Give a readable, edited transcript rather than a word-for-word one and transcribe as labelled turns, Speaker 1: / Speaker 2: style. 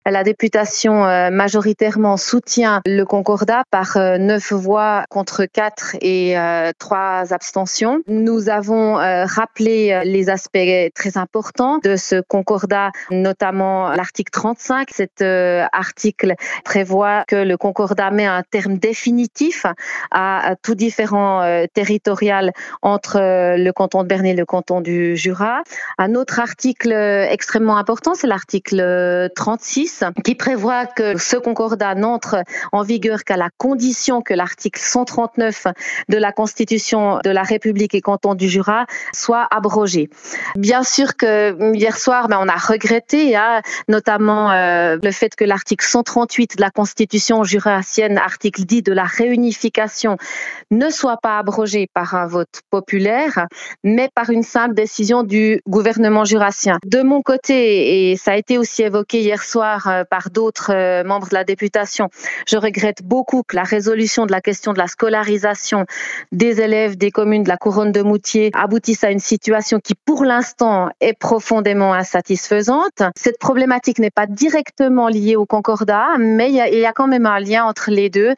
Speaker 1: La députation majoritairement soutient le concordat par 9 voix contre 4 et 3 abstentions. Nous avons rappelé les aspects très importants de ce concordat, notamment l'article 35. Cet article prévoit que le concordat met un terme définitif à tout différend territorial entre le canton de Berne et le canton du Jura. Un autre article extrêmement important, c'est l'article 36 qui prévoit que ce concordat n'entre en vigueur qu'à la condition que l'article 139 de la Constitution de la République et canton du Jura soit abrogé. Bien sûr que hier soir, on a regretté notamment le fait que l'article 138 de la Constitution jurassienne, article 10 de la réunification, ne soit pas abrogé par un vote populaire, mais par une simple décision du gouvernement jurassien. De mon côté, et ça a été aussi évoqué hier soir par d'autres membres de la députation, je regrette beaucoup que la résolution de la question de la scolarisation des élèves des communes de la couronne de Moutier aboutisse à une situation qui, pour l'instant, est profondément insatisfaisante. Cette problématique n'est pas directement liée au concordat, mais il y a quand même un lien entre les deux.